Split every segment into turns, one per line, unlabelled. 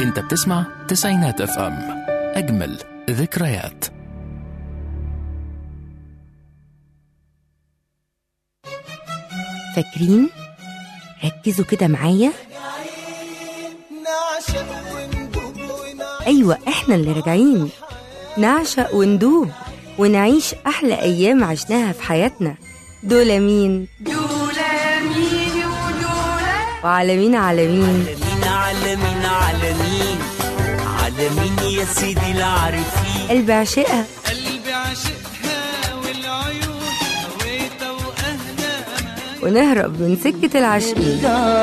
انت بتسمع تسعينات اف ام، اجمل ذكريات.
فاكرين؟ ركزوا كده معايا. ايوه احنا اللي راجعين نعشق وندوب ونعيش احلى ايام عشناها في حياتنا. دول مين؟ وعالمين عالمين
عالمين عالمين عالمين يا سيدي العارفين.
قلبي عشقها
والعيون هويتها واهلها
ونهرب من سكة العاشقين.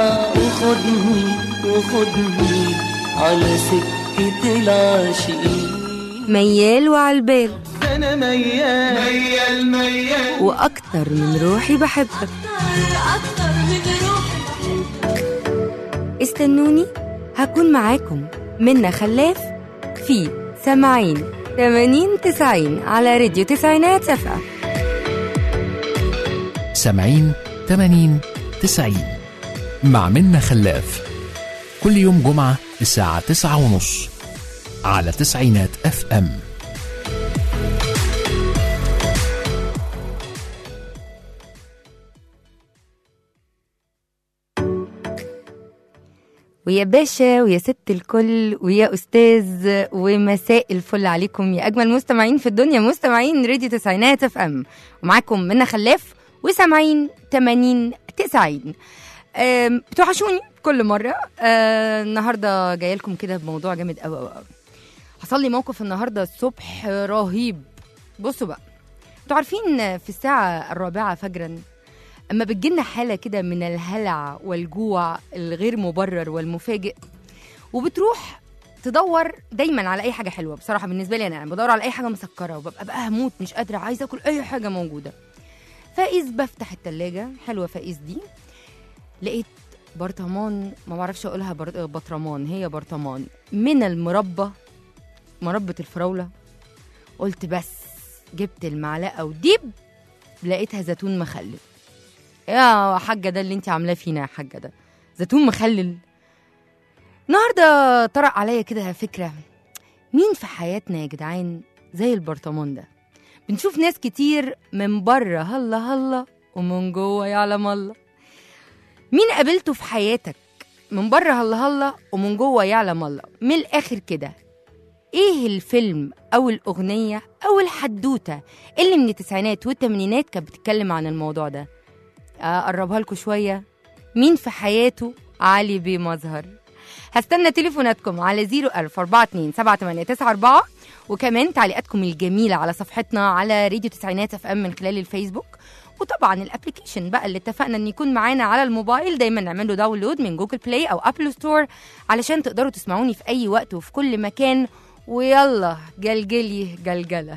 وخدني على سكة العاشقين.
ميال وعالبال
انا ميال
واكتر من روحي بحبك. استنوني هكون معاكم منا خلاف في سامعين 80-90 على راديو تسعينات اف ام.
70-80-90 مع منا خلاف، كل يوم جمعة الساعة 9:30 على تسعينات اف ام.
ويا باشا ويا ست الكل ويا أستاذ ومساء الفل عليكم يا أجمل مستمعين في الدنيا، مستمعين راديو تسعينات اف ام، ومعاكم منا خلاف وسامعين 80-90. بتوحشوني كل مرة. النهاردة جاية لكم كده بموضوع جامد قوي. حصل لي موقف النهاردة الصبح رهيب. بصوا بقى، انتوا عارفين في الساعة 4 فجرا أما بتجيلنا حالة كده من الهلع والجوع الغير مبرر والمفاجئ، وبتروح تدور دايما على أي حاجة حلوة. بصراحة بالنسبة لي أنا بدور على أي حاجة مسكرة، وببقى بقى هموت مش قادرة، عايزة أكل أي حاجة موجودة. فايز بفتح التلاجة، حلوة فايز دي، لقيت برطمان، ما بعرفش أقولها بطرمان، هي برطمان من المربى، مربى الفراولة. قلت بس جبت المعلقة وديب لقيتها زيتون مخلل. يا حاجة ده اللي انت عاملاه فينا يا حاجة، ده زيتون مخلل. النهاردة طرق عليا كده فكرة، مين في حياتنا يا جدعان زي البرطمان ده؟ بنشوف ناس كتير من بره هلا هلا ومن جوه يعلم الله. مين قابلته في حياتك من بره هلا هلا ومن جوه يعلم الله؟ من الآخر كده، ايه الفيلم او الأغنية او الحدوتة اللي من التسعينات والثمانينات كانت بتتكلم عن الموضوع ده؟ أقربها لكم شوية. مين في حياته علي بيه مظهر؟ هستنى تليفوناتكم على 014278994، وكمان تعليقاتكم الجميلة على صفحتنا على راديو تسعينات اف ام من خلال الفيسبوك، وطبعا الابليكيشن بقى اللي اتفقنا ان يكون معانا على الموبايل دايما نعمله داونلود من جوجل بلاي او ابل ستور علشان تقدروا تسمعوني في اي وقت وفي كل مكان. ويلا جلجلي جلجلة.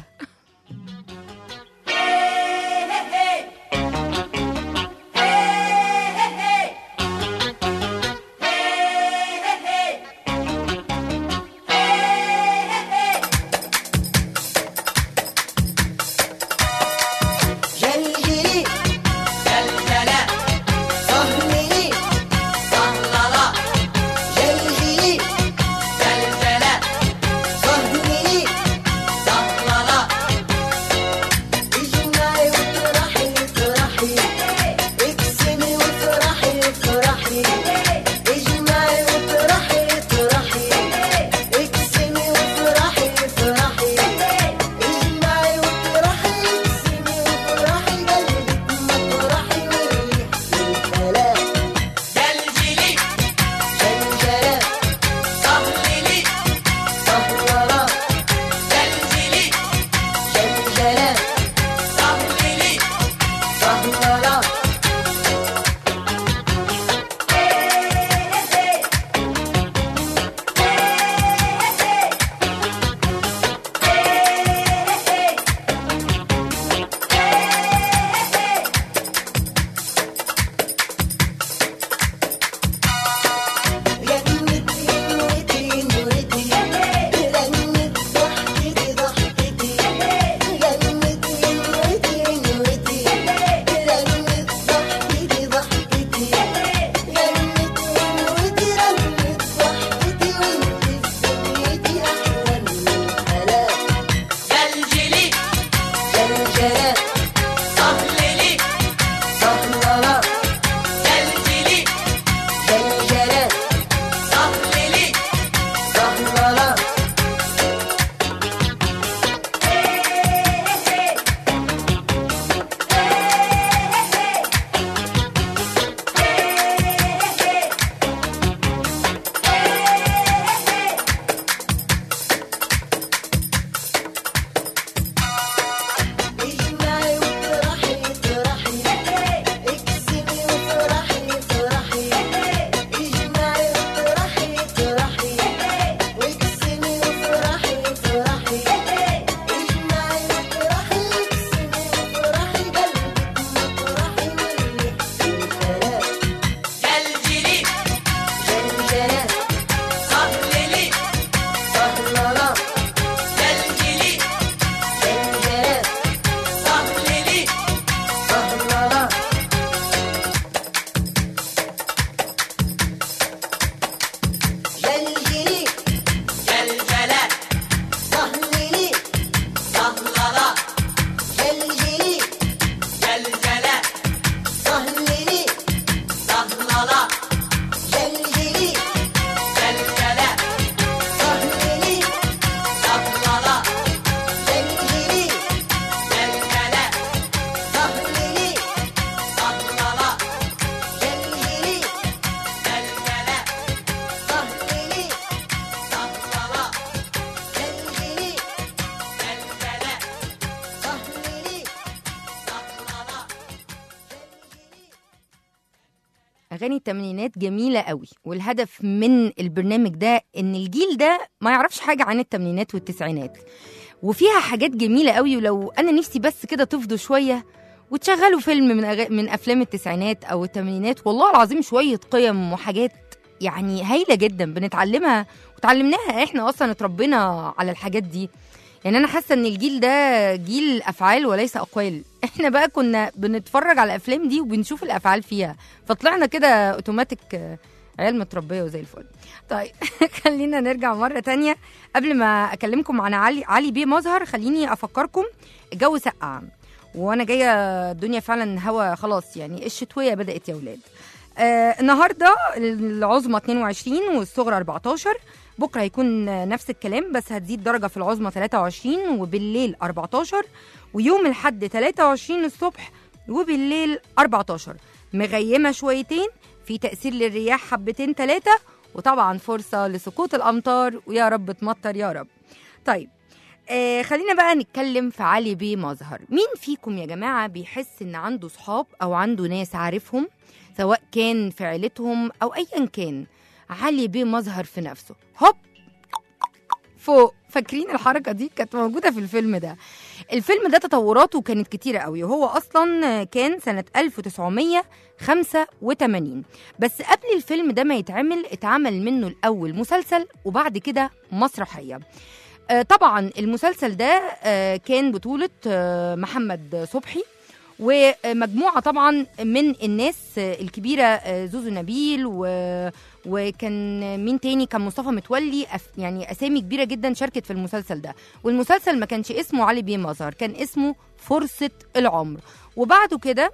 اغاني التمانينات جميله قوي، والهدف من البرنامج ده ان الجيل ده ما يعرفش حاجه عن التمانينات والتسعينات، وفيها حاجات جميله قوي. ولو انا نفسي بس كده تفضوا شويه وتشغلوا فيلم من افلام التسعينات او الثمانينات، والله العظيم شويه قيم وحاجات يعني هايله جدا بنتعلمها وتعلمناها. احنا اصلا اتربينا على الحاجات دي. يعني انا حاسه ان الجيل ده جيل افعال وليس اقوال. احنا بقى كنا بنتفرج على الافلام دي وبنشوف الافعال فيها، فطلعنا كده اوتوماتيك عيال متربيه وزي الفل. طيب خلينا نرجع مره تانية. قبل ما اكلمكم عن علي بيه مظهر، خليني افكركم الجو سقع وانا جايه، الدنيا فعلا هوا خلاص، يعني الشتويه بدات يا ولاد. النهارده العظمى 22 والصغرى 14. بكره هيكون نفس الكلام بس هتزيد درجه في العظمى 23 وبالليل 14. ويوم الاحد 23 الصبح وبالليل 14. مغيمه شويتين، في تاثير للرياح حبتين 3، وطبعا فرصه لسقوط الامطار، ويا رب تمطر يا رب. طيب خلينا بقى نتكلم في علي بيه مظهر. مين فيكم يا جماعه بيحس ان عنده صحاب او عنده ناس عارفهم، سواء كان في عيلتهم او ايا كان، علي بيه مظهر في نفسه هوب فوق؟ فاكرين الحركه دي؟ كانت موجوده في الفيلم ده. الفيلم ده تطوراته كانت كتيره قوي، وهو اصلا كان سنه 1985. بس قبل الفيلم ده ما اتعمل منه الاول مسلسل وبعد كده مسرحيه. طبعا المسلسل ده كان بطوله محمد صبحي ومجموعة طبعا من الناس الكبيرة، زوزو نبيل وكان مين تاني، كان مصطفى متولي، يعني أسامي كبيرة جدا شاركت في المسلسل ده. والمسلسل ما كانش اسمه علي بيه مظهر، كان اسمه فرصة العمر. وبعد كده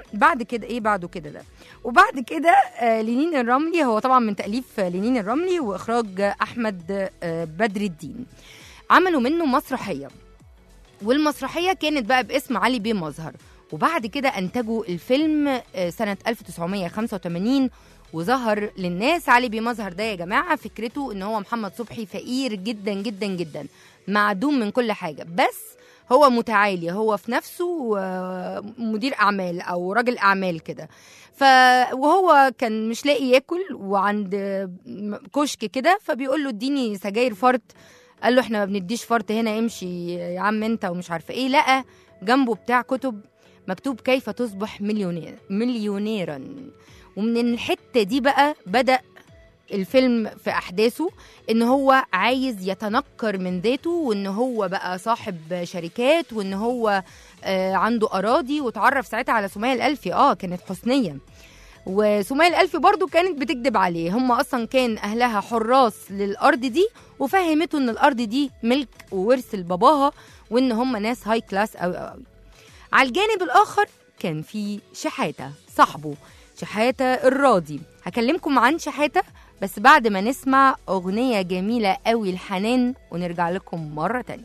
لينين الرملي، هو طبعا من تأليف لينين الرملي وإخراج أحمد بدر الدين، عملوا منه مسرحية، والمسرحية كانت بقى باسم علي بيه مظهر. وبعد كده أنتجوا الفيلم سنة 1985 وظهر للناس. علي بيه مظهر ده يا جماعة فكرته إن هو محمد صبحي فقير جدا جدا جدا، معدوم من كل حاجة، بس هو متعالي، هو في نفسه مدير أعمال أو راجل أعمال كده. وهو كان مش لاقي ياكل وعند كشك كده، فبيقول له اديني سجاير فرط. قال له احنا ما بنديش فرط هنا، امشي يا عم انت ومش عارفه ايه. لقى جنبه بتاع كتب مكتوب كيف تصبح مليونيرا. ومن الحته دي بقى بدأ الفيلم في أحداثه، إن هو عايز يتنكر من ذاته، وإن هو بقى صاحب شركات، وإن هو عنده أراضي. وتعرف ساعتها على سمية الألفي، كانت حسنية، وسمية الألفي برضو كانت بتكذب عليه. هم أصلا كان أهلها حراس للأرض دي، وفهمته إن الأرض دي ملك وورث لباباها، وإن هم ناس هاي كلاس أوي أوي. على الجانب الآخر كان في شحاتة صاحبه، شحاتة الراضي. هكلمكم عن شحاتة بس بعد ما نسمع أغنية جميلة قوي الحنان، ونرجع لكم مرة تانية.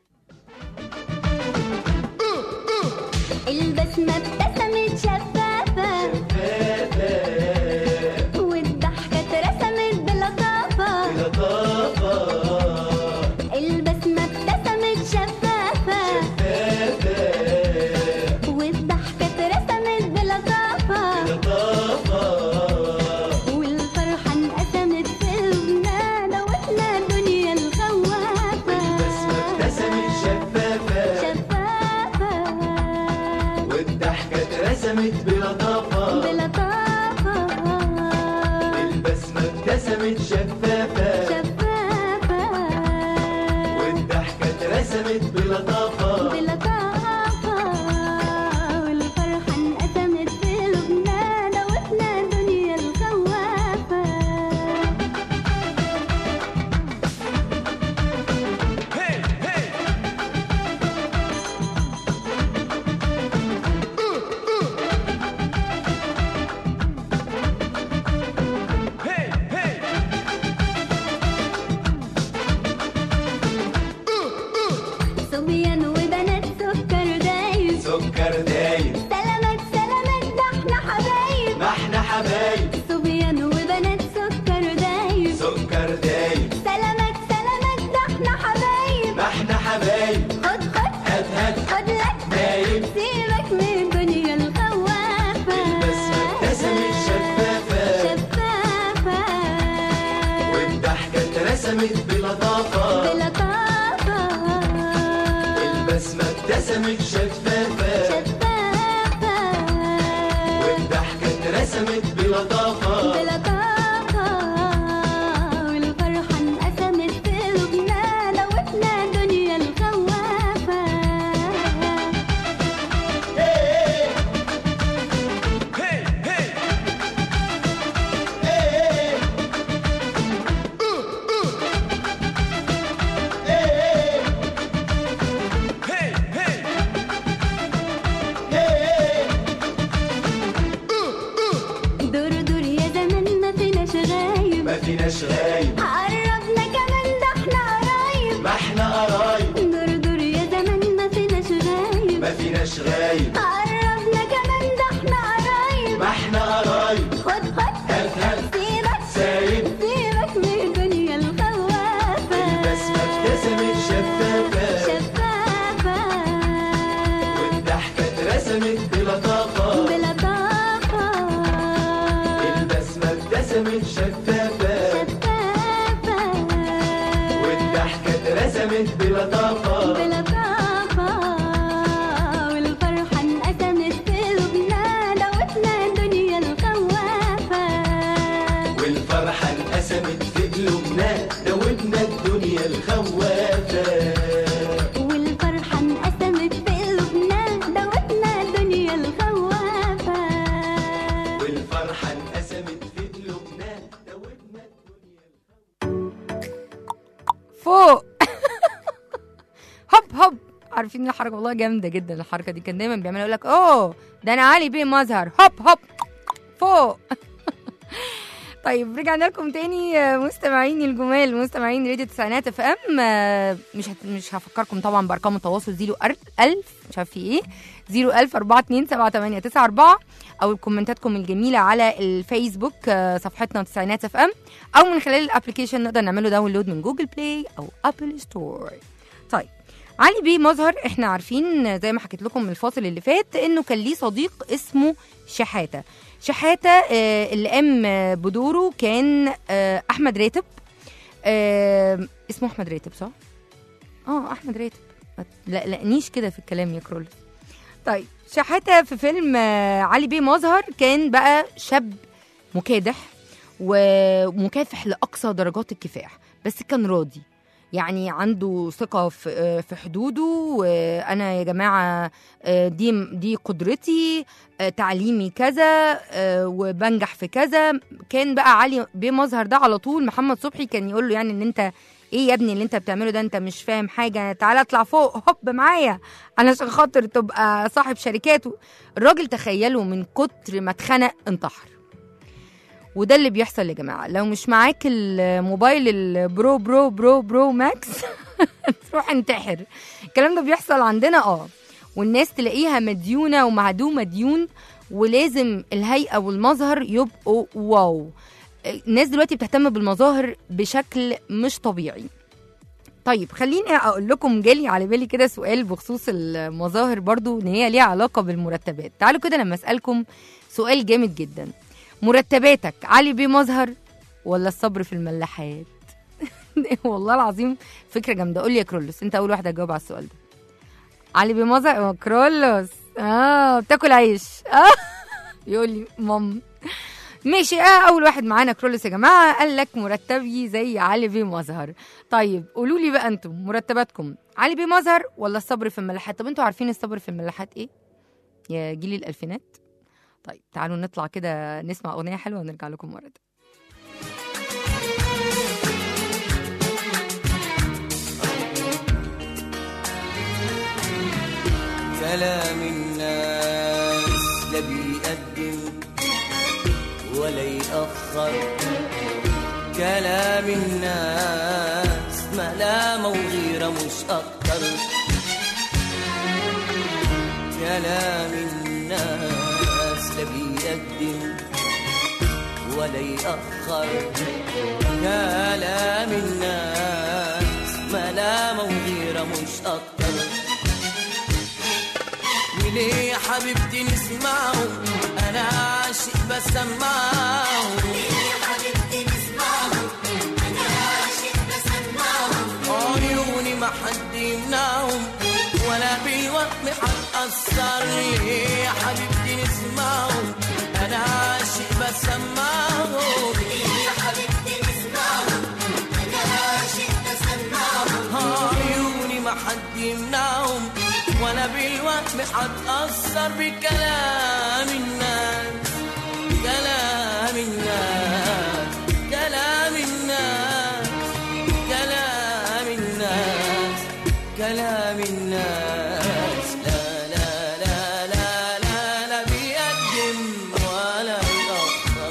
البسمة ابتسمت شفافة والضحكة اترسمت بلطافة. البسمة ابتسمت شفافة والضحكة اترسمت بلطافة. والفرحة انقسمت في قلوبنا، دوتنا الدنيا الخوافة.
البسمة ابتسمت شفافة والضحكة اترسمت بلطافة. البسمة ابتسمت شفافة والضحكة اترسمت بلطافة.
والفرحة انقسمت في قلوبنا، دوتنا الدنيا الخوافة. صبيان وبنات سكر دايب،
سكر دايب،
سلامات سلامات، ده احنا حبايب.
ما احنا حبايب.
صبيان وبنات سكر دايب،
سكر دايب،
سلامات سلامات، ده احنا حبايب.
ما احنا حبايب.
خد
هات
خد لك
دايب.
سيبك من الدنيا الخوافة.
البسمة ابتسمت شفافة ابتسمت بلطافة
بلطافة
البسمة ابتسمت شفافة والضحكة اترسمت بلطافة
بلطافة والفرحة انقسمت في قلوبنا دوتنا دنيا الخوافة دور دور يا زمان ما فيناش غايب
ما فيناش غايب
قربنا كمان ده احنا قرايب
ما احنا قرايب
دور دور يا زمان ما فيناش غايب
ما فيناش غايب
قربنا كمان ده احنا قرايب
ما احنا قرايب
خد
هات هات
سيبك
سايب
سيبك من الدنيا الخوافة
البسمة ابتسمت شفافة
شفافة
والضحكة اترسمت بلطافة
بلطافة
البسمة ابتسمت شفافة
شفافة
والضحكة اترسمت بلطافة
بلطافة والفرحة انقسمت في قلوبنا دوتنا دنيا الخوافة
والفرحة انقسمت في قلوبنا دوبنا الدنيا الخوافة
والفرحة انقسمت في قلوبنا دوتنا دنيا الخوافة
والفرحة انقسمت في قلوبنا دوبنا الدنيا
فوق. هوب هوب. عارفين الحركه والله جامده جدا الحركه دي، كان دايما بيعملوا يقول لك اوه ده انا علي بيه مظهر هوب هوب فوق. طيب رجعنا لكم تاني مستمعيني الجمال، مستمعين راديو تسعينات اف ام. مش هفكركم طبعا بارقام التواصل 01000 مش عارف في ايه 010427894 او كومنتاتكم الجميله على الفيسبوك صفحتنا تسعينات اف ام، او من خلال الابلكيشن نقدر نعمله داونلود من جوجل بلاي او ابل ستور. طيب علي بيه مظهر احنا عارفين زي ما حكيت لكم من الفاصل اللي فات انه كان ليه صديق اسمه شحاته. شحاته اللي قام بدوره كان احمد راتب. اسمه احمد راتب صح؟ احمد راتب. لا لقنيش كده في الكلام يا كرول. طيب شحاته في فيلم علي بيه مظهر كان بقى شاب مكادح ومكافح لاقصى درجات الكفاح، بس كان راضي، يعني عنده ثقة في حدوده. وأنا يا جماعة دي قدرتي، تعليمي كذا وبنجح في كذا. كان بقى علي بيه مظهر ده على طول محمد صبحي كان يقول له يعني ان انت ايه يا ابني اللي انت بتعمله ده، انت مش فاهم حاجة، تعالى اطلع فوق هوب معايا علشان خاطر تبقى صاحب شركاته. الراجل تخيلوا من كتر ما اتخنق انتحر. وده اللي بيحصل يا جماعه، لو مش معاك الموبايل البرو برو برو برو ماكس تروح انتحر. الكلام ده بيحصل عندنا والناس تلاقيها مديونه ومعدومه ديون، ولازم الهيئه والمظهر يبقوا واو. الناس دلوقتي بتهتم بالمظاهر بشكل مش طبيعي. طيب خليني اقول لكم جالي على بالي كده سؤال بخصوص المظاهر برضو ان هي ليها علاقه بالمرتبات. تعالوا كده لما اسالكم سؤال جامد جدا، مرتباتك علي بيه مظهر ولا الصبر في الملاحات؟ والله العظيم فكره جامده. قول لي يا كرولوس، انت اول واحده تجاوب على السؤال ده. علي بيه مظهر كرولوس بتاكل عيش يقول لي مام ماشي. اول واحد معانا كرولوس يا جماعه قال لك مرتبي زي علي بيه مظهر. طيب قولوا لي بقى انتم مرتباتكم علي بيه مظهر ولا الصبر في الملاحات؟ طب انتوا عارفين الصبر في الملاحات ايه يا جيل الالفينات؟ طيب تعالوا نطلع كده نسمع اغنيه حلوه ونرجع لكم مره تانية.
كلام الناس لا بيقدم ولا يأخر، كلام الناس ملامة وغيرة مش أكتر، كلام الناس لا بيقدم ولا يأخر، كلام الناس ملامة وغيرة مش أكتر. وليه يا حبيبتي نسمعه أنا عاشق بسمعه، ليه يا حبيبتي نسمعه أنا عاشق بسمعه، بسمعهم
يا حبيبتي نسمعهم أنا عاشق بسمعهم
عيوني ما حد يمنعهم ولا بالوهم هتأثر بكلام الناس كلام الناس كلام الناس كلام الناس كلام الناس لا لا لا لا لا لا بيقدم ولا يأخر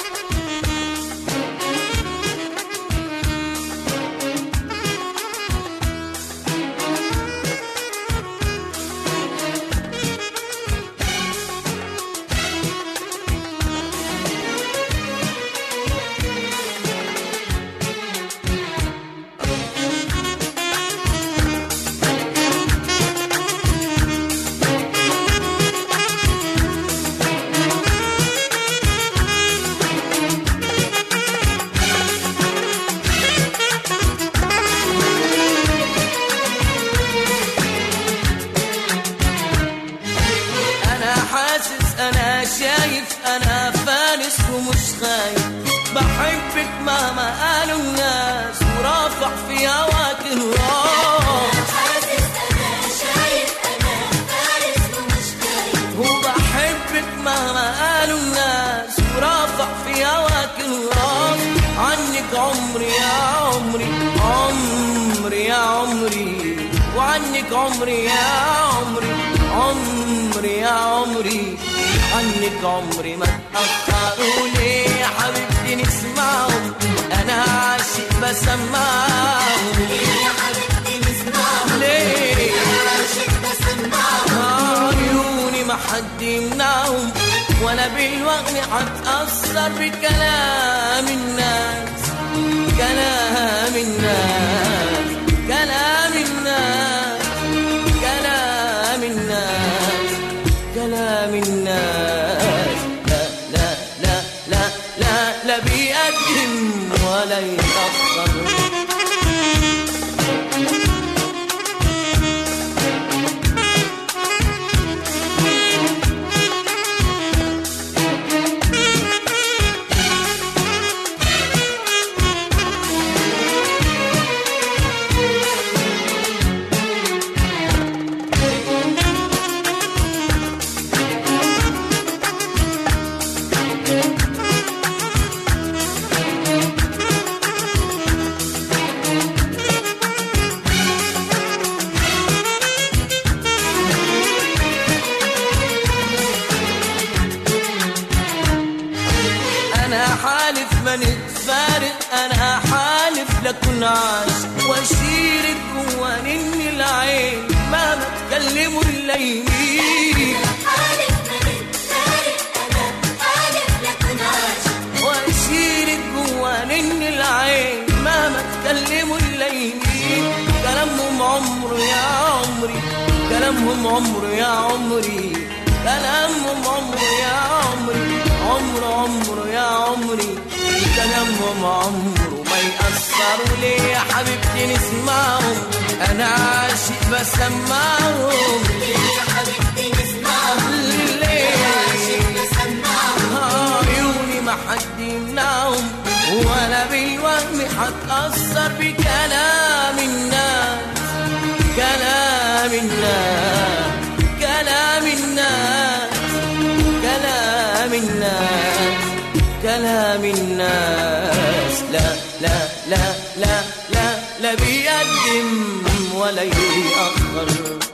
أنا فانس ومش خايف بحبك مهما قالوا الناس ورافع في هواك الراس
حاسس أنا شايف أنا فارس ومش خايف
وبحبك مهما قالوا الناس ورافع في هواك الراس عنك عمري يا عمري عمري يا عمري وعنك عمري يا عمري عمري يا عمري عنك عمري ما اتأخروا ليه يا حبيبتي نسمعهم أنا عاشق بسمعهم
يا حبيبتي نسمعهم
ليه
أنا عاشق بسمعهم
عيوني ما حد يمنعهم ولا بالوهم هتأثر بكلام الناس كلام الناس كلام الناس كلام الناس كلام الناس لا لا لا لا لا لا بيقدم ولا يتأخر حالف ما نتفارق انا حالف لكن عاش واشيرك جوا نني العين مهما تكلموا الليمين
حالف ما نتفارق أنا حالف لكن عاش
واشيرك جوا نني العين مهما تكلموا الليمين كلامهم عمر يا عمري كلامهم عمر يا عمري كلامهم عمر يا عمري عمر عمر يا عمري كلامهم عمره ما يأثروا ليه يا حبيبتي نسمعهم أنا عاشق بسمعهم
يا حبيبتي نسمعهم
ليه
عاشق بسمعهم
عيوني ما حد يمنعهم ولا بالوهم هتأثر بكلام الناس كلام الناس كلام الناس كلام الناس كلام الناس لا لا لا لا لا لا بيقدم ولا يأخر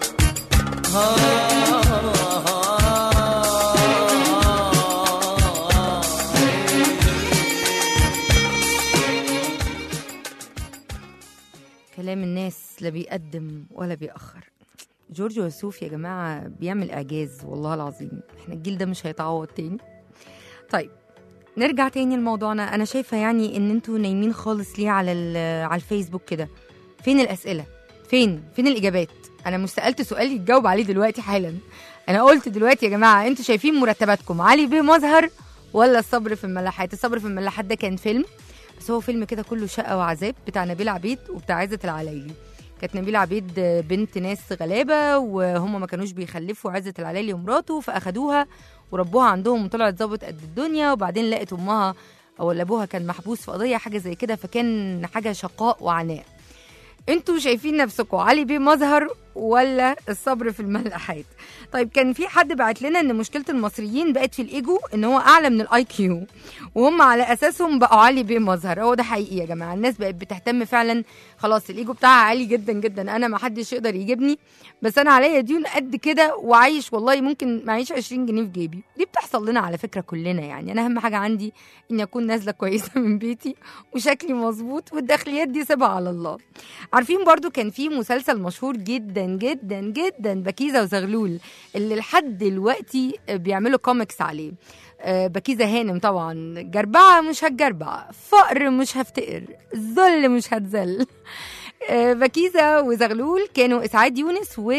كلام الناس لا بيقدم ولا بيأخر. جورج وسوف يا جماعة بيعمل إعجاز والله العظيم، احنا الجيل ده مش هيتعوض تاني. طيب نرجع تاني لموضوعنا. أنا شايفة يعني إن انتوا نايمين خالص ليه على الفيسبوك كده. فين الأسئلة؟ فين الإجابات؟ أنا مش سألت سؤال يتجاوب عليه دلوقتي حالا. أنا قلت دلوقتي يا جماعة انتوا شايفين مرتباتكم علي بيه مظهر ولا الصبر في الملاحات؟ الصبر في الملاحات ده كان فيلم، بس هو فيلم كده كله شقة وعذاب بتاع نبيل عبيد وبتاع عزت العلايلي. كانت نبيل عبيد بنت ناس غلابة وهم ما كانوش بيخلفوا عزت العلايلي ومراته، فأخدوها وربوها عندهم وطلعت ظابط قد الدنيا، وبعدين لقت امها او ابوها كان محبوس في قضيه حاجه زي كده، فكان حاجه شقاء وعناء. انتوا شايفين نفسكم علي بيه مظهر ولا الصبر في الملحات؟ طيب كان في حد بعت لنا ان مشكله المصريين بقت في الايجو، ان هو اعلى من الاي كيو، وهم على اساسهم بقوا علي بيه مظهر. هو ده حقيقي يا جماعه، الناس بقت بتهتم فعلا، خلاص الايجو بتاعها عالي جدا جدا، انا ما حدش يقدر يجيبني، بس انا عليا ديون قد كده وعايش والله ممكن معيش 20 جنيه في جيبي. دي بتحصل لنا على فكره كلنا يعني. انا اهم حاجه عندي اني اكون نازله كويسه من بيتي وشكلي مظبوط، والداخليات دي سيبها على الله. عارفين برضو كان في مسلسل مشهور جدا جدا جدا بكيزة وزغلول، اللي لحد دلوقتي بيعملوا كوميكس عليه. بكيزة هانم طبعا، جربعة مش هتجربع، فقر مش هفتقر، ذل مش هتذل. بكيزة وزغلول كانوا إسعاد يونس و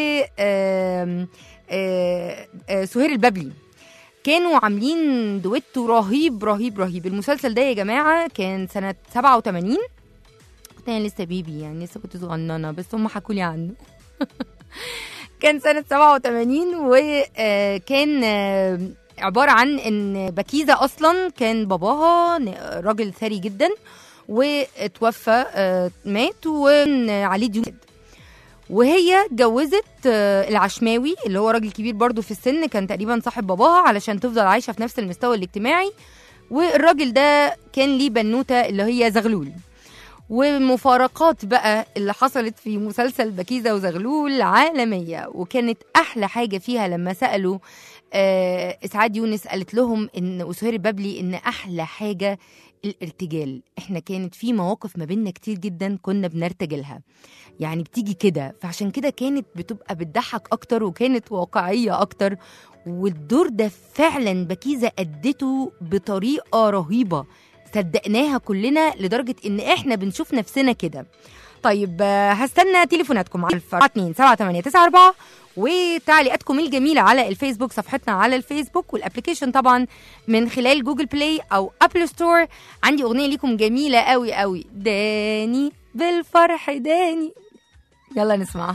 سهير البابلي، كانوا عاملين دويتو رهيب رهيب رهيب. المسلسل ده يا جماعة كان سنة 87، كنت أنا لسه بيبي يعني، لسه كنت صغننة، بس هم حكوا لي عنه. كان سنة 87، وكان عبارة عن ان بكيزة اصلا كان باباها راجل ثري جدا واتوفى، مات وعليه ديون، وهي جوزت العشماوي اللي هو راجل كبير برضو في السن، كان تقريبا صاحب باباها، علشان تفضل عايشة في نفس المستوى الاجتماعي. والراجل ده كان ليه بنوتة اللي هي زغلول. والمفارقات بقى اللي حصلت في مسلسل بكيزة وزغلول عالمية، وكانت أحلى حاجة فيها لما سألوا إسعاد يونس، قالت لهم إن وسهير البابلي إن أحلى حاجة الارتجال. إحنا كانت في مواقف ما بيننا كتير جدا كنا بنرتجلها، يعني بتيجي كده، فعشان كده كانت بتبقى بتضحك أكتر وكانت واقعية أكتر. والدور ده فعلا بكيزة أدته بطريقة رهيبة، صدقناها كلنا لدرجة إن إحنا بنشوف نفسنا كده. طيب هستنى تليفوناتكم على 4278994 وتعليقاتكم الجميلة على الفيسبوك، صفحتنا على الفيسبوك، والابليكيشن طبعا من خلال جوجل بلاي أو أبل ستور. عندي أغنية ليكم جميلة قوي قوي، داني بالفرح داني، يلا نسمعها.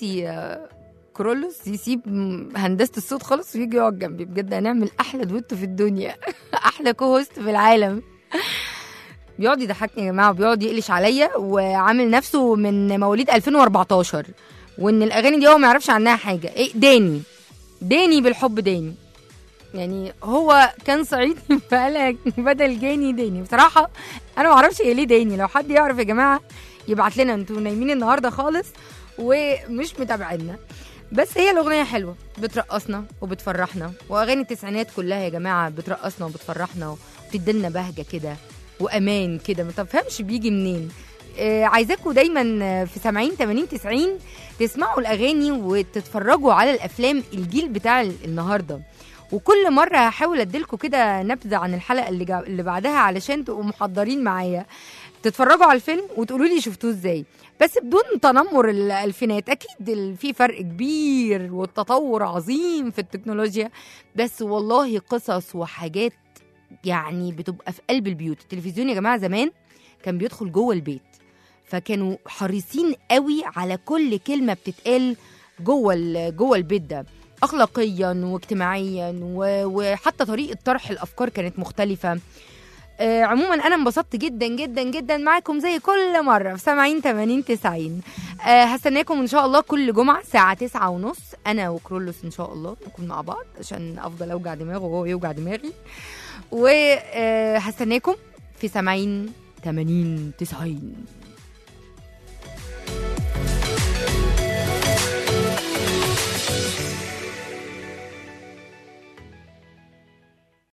نفسي كرولوس يسيب هندسه الصوت خالص ويجي يقعد جنبي، بجد هنعمل احلى دويتو في الدنيا. احلى كوهوست في العالم. بيقعد يضحكني يا جماعه وبيقعد يقلش عليا، وعامل نفسه من مواليد 2014 وان الاغاني دي هو ما يعرفش عنها حاجه. ايه داني بالحب داني، يعني هو كان صعيدي فقال بدل جاني داني. بصراحه انا ما اعرفش هي ليه داني، لو حد يعرف يا جماعه يبعت لنا. انتوا نايمين النهارده خالص ومش متابعينا، بس هي الاغنيه حلوه بترقصنا وبتفرحنا، واغاني التسعينات كلها يا جماعه بترقصنا وبتفرحنا وبتدينا بهجه كده وامان كده، ما تفهمش بيجي منين. عايزاكم دايما في 70-80-90 تسمعوا الاغاني وتتفرجوا على الافلام الجيل بتاع النهارده. وكل مره هحاول اديلكم كده نبذه عن الحلقه اللي بعدها علشان تبقوا محضرين معايا، تتفرجوا على الفيلم وتقولوا لي شفتوه ازاي، بس بدون تنمر الالفينات. اكيد في فرق كبير والتطور عظيم في التكنولوجيا، بس والله قصص وحاجات يعني بتبقى في قلب البيوت. التلفزيون يا جماعه زمان كان بيدخل جوه البيت، فكانوا حريصين قوي على كل كلمه بتتقال جوه البيت ده، اخلاقيا واجتماعيا وحتى طريقه طرح الافكار كانت مختلفه. عموما انا انبسطت جدا جدا جدا معاكم زي كل مره في 70-80-90. هستناكم ان شاء الله كل جمعه الساعه 9:30 انا وكرولوس ان شاء الله نكون مع بعض عشان افضل اوجع دماغه وهو يوجع دماغي. وهستناكم في 70-80-90.